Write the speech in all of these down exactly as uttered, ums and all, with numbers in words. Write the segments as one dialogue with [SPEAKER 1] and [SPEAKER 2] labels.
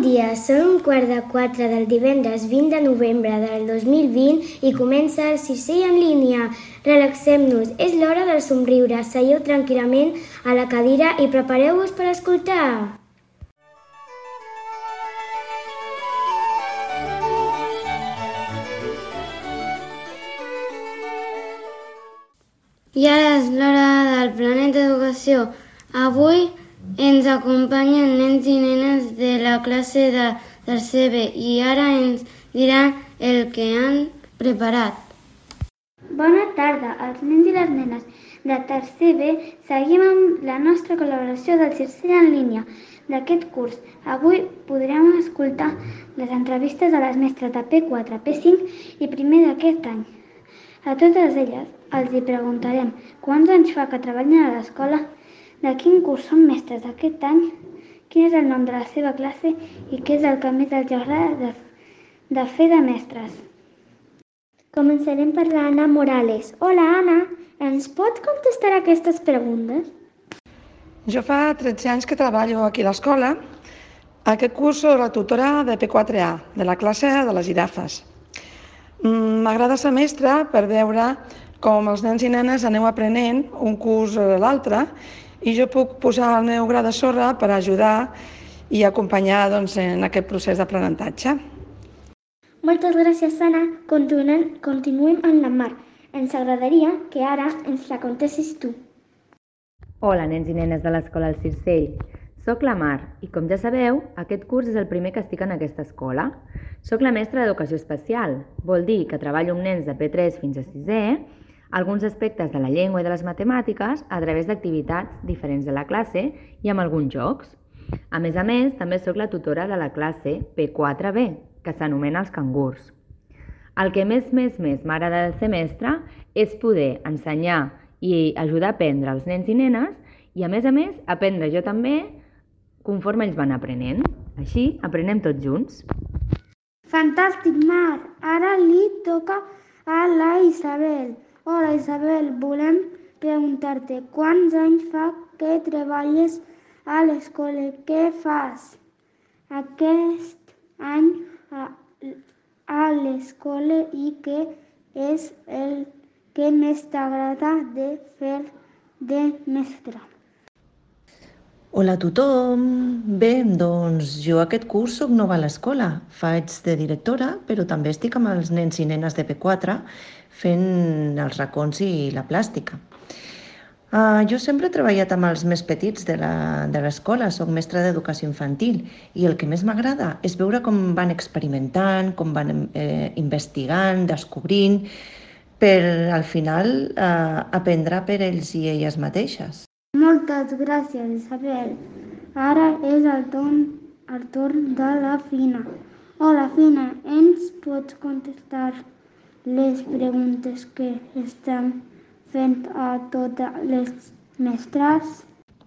[SPEAKER 1] dia, són un quart de quatre del divendres vint de novembre del dos mil vint i comença el Circell en línia. Relaxem-nos, és l'hora del somriure, seieu tranquil·lament a la cadira i prepareu-vos per escoltar.
[SPEAKER 2] I ara és l'hora del Planeta Educació. Avui ens acompanyen nens i nenes de la classe de tercer B i ara ens diran el que han preparat.
[SPEAKER 3] Bona tarda als nens i les nenes de tercer B. Seguim amb la nostra col·laboració del Circell en línia d'aquest curs. Avui podrem escoltar les entrevistes a les mestres de P quatre, P cinc i primer d'aquest any. A totes elles els hi preguntarem quants anys fa que treballen a l'escola, de quin curs són mestres d'aquest any, quin és el nom de la seva classe i què és el que més els agrada de, de fer de mestres.
[SPEAKER 1] Començarem per l'Anna Morales. Hola, Anna, ens pots contestar aquestes preguntes?
[SPEAKER 4] Jo fa tretze anys que treballo aquí a l'escola. Aquest curs soc la tutora de P quatre A, de la classe de les girafes. M'agrada ser mestra per veure com els nens i nenes aneu aprenent un curs a l'altre i jo puc posar el meu gra de sorra per ajudar i acompanyar doncs, en aquest procés d'aprenentatge.
[SPEAKER 1] Moltes gràcies, Anna. Continuem, continuem amb la Mar. Ens agradaria que ara ens la contessis tu.
[SPEAKER 5] Hola, nens i nenes de l'Escola El Circell. Soc la Mar i, com ja sabeu, aquest curs és el primer que estic en aquesta escola. Soc la mestra d'Educació Especial. Vol dir que treballo amb nens de P tres fins a sisè, alguns aspectes de la llengua i de les matemàtiques a través d'activitats diferents de la classe i amb alguns jocs. A més a més, també soc la tutora de la classe P quatre B, que s'anomena els cangurs. El que més, més, més m'agrada de ser mestra és poder ensenyar i ajudar a aprendre els nens i nenes i, a més a més, aprendre jo també conforme ells van aprenent. Així, aprenem tots junts.
[SPEAKER 3] Fantàstic, Mar! Ara li toca a la Isabel. Hola, Isabel, volem preguntar-te quants anys fa que treballes a l'escola? Què fas aquest any a, a l'escola i què és el que més t'agrada de fer de mestra?
[SPEAKER 6] Hola a tothom! Bé, doncs jo aquest curs soc nova a l'escola. Faig de directora, però també estic amb els nens i nenes de P quatre fent els racons i la plàstica. Uh, jo sempre he treballat amb els més petits de l'escola, soc mestra d'educació infantil i el que més m'agrada és veure com van experimentant, com van eh, investigant, descobrint, per al final eh, aprendre per ells i elles mateixes.
[SPEAKER 3] Moltes gràcies, Isabel. Ara és el torn, el torn de la Fina. Hola, Fina, ens pots contestar les preguntes que estem fent a totes les mestres?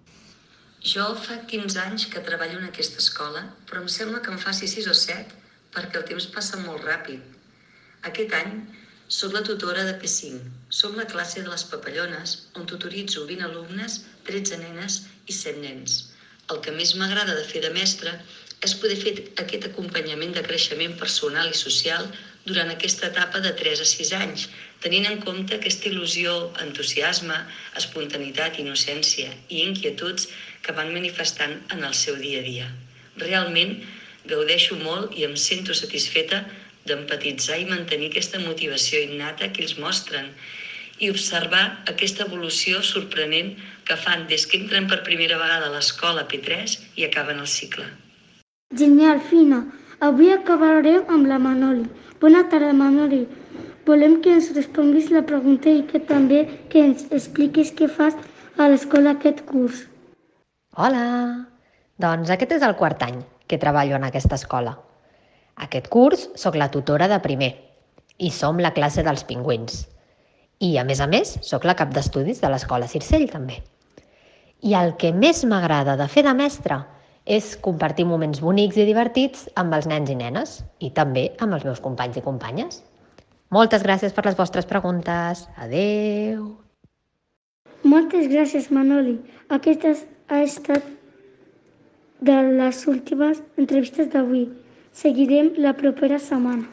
[SPEAKER 7] Jo fa quinze anys que treballo en aquesta escola, però em sembla que en faci sis o set, perquè el temps passa molt ràpid. Aquest any soc la tutora de P cinc. Som la classe de les papallones, on tutoritzo vint alumnes, tretze nenes i set nens. El que més m'agrada de fer de mestra és poder fer aquest acompanyament de creixement personal i social durant aquesta etapa de tres a sis anys, tenint en compte aquesta il·lusió, entusiasme, espontaneïtat, innocència i inquietuds que van manifestant en el seu dia a dia. Realment gaudeixo molt i em sento satisfeta d'empatitzar i mantenir aquesta motivació innata que ells mostren i observar aquesta evolució sorprenent que fan des que entren per primera vegada a l'escola P tres i acaben el cicle.
[SPEAKER 3] Genial, Fina. Avui acabarem amb la Manoli. Bona tarda, Manoli. Volem que ens responguis la pregunta i que també que ens expliquis què fas a l'escola aquest curs.
[SPEAKER 8] Hola! Doncs aquest és el quart any que treballo en aquesta escola. Aquest curs soc la tutora de primer i som la classe dels pingüins. I, a més a més, soc la cap d'estudis de l'escola Circell, també. I el que més m'agrada de fer de mestra és compartir moments bonics i divertits amb els nens i nenes i també amb els meus companys i companyes. Moltes gràcies per les vostres preguntes. Adéu!
[SPEAKER 3] Moltes gràcies, Manoli. Aquesta ha estat de les últimes entrevistes d'avui. Seguirem la propera setmana.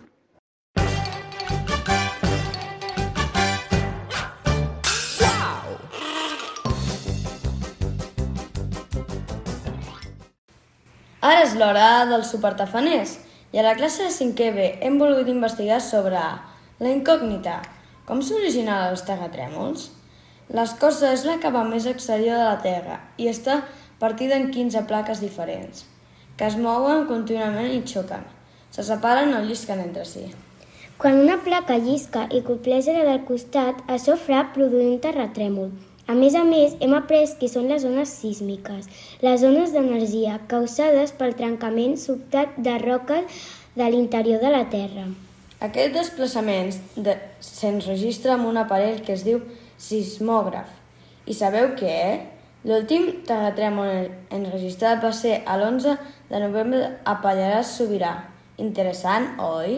[SPEAKER 9] Ara és l'hora dels supertafaners i a la classe de cinquè B hem volgut investigar sobre la incògnita. Com s'originen els terratrèmols? L'escorça és la capa més exterior de la Terra i està partida en quinze plaques diferents, que es mouen contínuament i xoquen. Se separen o llisquen entre si.
[SPEAKER 1] Quan una placa llisca i copleja la del costat, això fa produir un terratrèmol. A més a més, hem après què són les ones sísmiques, les ones d'energia causades pel trencament sobtat de roques de l'interior de la Terra.
[SPEAKER 9] Aquest desplaçament de... s'enregistra amb un aparell que es diu sismògraf. I sabeu què? L'últim terratrèmol enregistrat va ser l'onze de novembre a Pallarès Sobirà. Interessant, oi?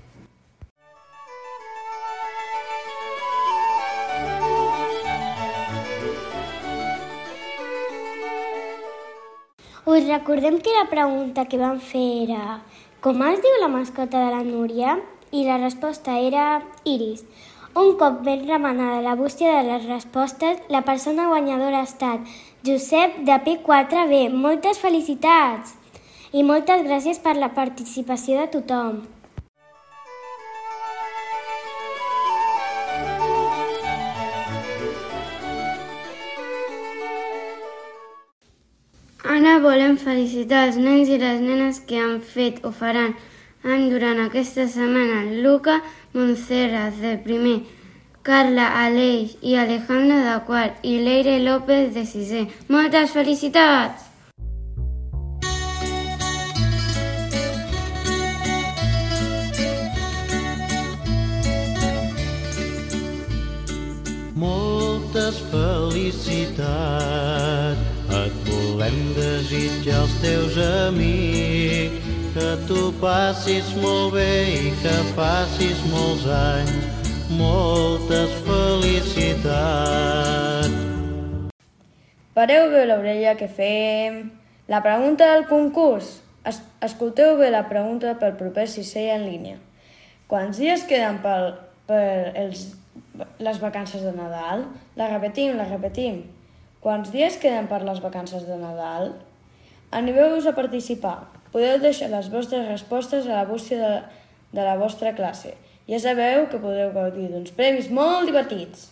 [SPEAKER 1] Us recordem que la pregunta que vam fer era com es diu la mascota de la Núria? I la resposta era Iris. Un cop ben remenada la bústia de les respostes, la persona guanyadora ha estat Josep de P quatre B. Moltes felicitats! I moltes gràcies per la participació de tothom.
[SPEAKER 2] Ara volem felicitar els nens i les nenes que han fet o faran any durant aquesta setmana. Luca Montserrat, de primer, Carla Aleix i Alejandro, de quart, i Leire López, de sisè. Moltes felicitats!
[SPEAKER 10] Moltes felicitats et volem desitjar als teus amics, que tu passis molt bé i que facis molts anys. Moltes felicitats.
[SPEAKER 9] Pareu bé l'orella que fem. La pregunta del concurs. Es escolteu bé la pregunta pel proper sisè en línia. Quants dies queden per, per els, les vacances de Nadal? La repetim, la repetim. Quants dies queden per les vacances de Nadal? Animeu-vos a participar. Podeu deixar les vostres respostes a la bústia de, de la vostra classe. Ja sabeu que podeu gaudir d'uns premis molt divertits.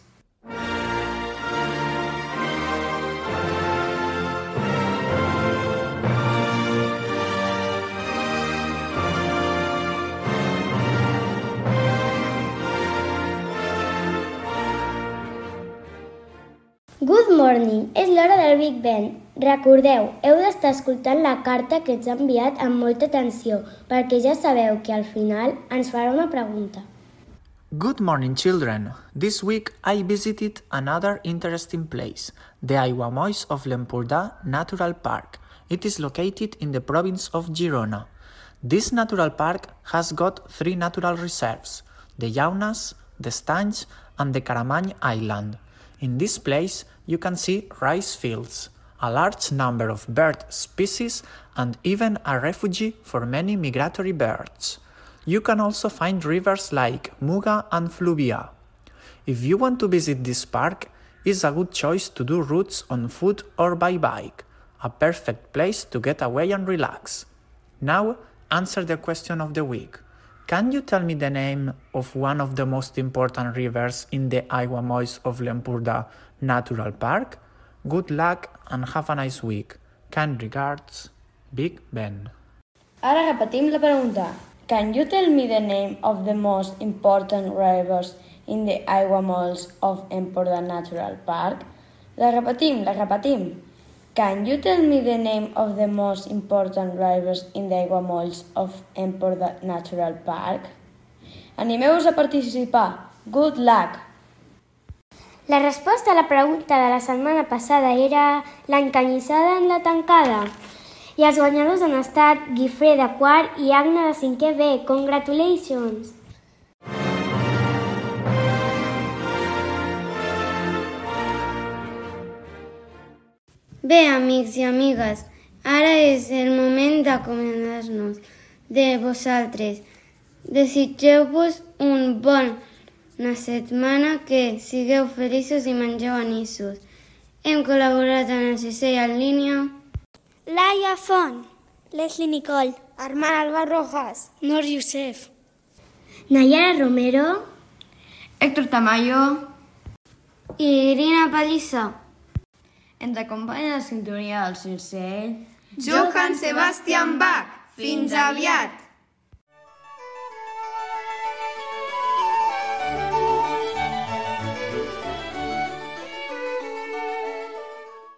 [SPEAKER 1] Good morning! És l'hora del Big Ben. Recordeu, heu d'estar escoltant la carta que ets enviat amb molta atenció, perquè ja sabeu que al final ens farà una pregunta.
[SPEAKER 11] Good morning, children. This week I visited another interesting place, the Aiguamolls of l'Empordà Natural Park. It is located in the province of Girona. This natural park has got three natural reserves, the Llaunes, the Estanys, and the Caramany Island. In this place, you can see rice fields, a large number of bird species, and even a refuge for many migratory birds. You can also find rivers like Muga and Fluvia. If you want to visit this park, it's a good choice to do routes on foot or by bike, a perfect place to get away and relax. Now, answer the question of the week. Can you tell me the name of one of the most important rivers in the Aiguamolls of l'Empordà Natural Park? Good luck and have a nice week. Kind regards, Big Ben.
[SPEAKER 9] Ara repetim la pregunta. Can you tell me the name of the most important rivers in the Aiguamolls of Empordà Natural Park? La repetim, la repetim. Can you tell me the name of the most important rivers in the Aiguamolls of Empordà Natural Park? Animeu-vos a participar. Good luck!
[SPEAKER 1] La resposta a la pregunta de la setmana passada era l'encanyissada en la tancada. I els guanyadors han estat Guifré de quart i Agna de cinquè B. Congratulations!
[SPEAKER 2] Bé, amics i amigues, Ara és el moment d'acomiadar-nos de vosaltres. Desitgeu-vos un bon una setmana, que sigueu feliços i mengeu anissos. Hem col·laborat en el Cisell en línia
[SPEAKER 3] Laia Font, Leslie Nicole,
[SPEAKER 12] Armand Alba Rojas,
[SPEAKER 3] Nor Youssef,
[SPEAKER 1] Nayara Romero,
[SPEAKER 9] Héctor Tamayo
[SPEAKER 2] i Irina Pallissa.
[SPEAKER 9] Ens acompanya la sintonia del Circell
[SPEAKER 12] Johann Sebastian Bach. Fins aviat!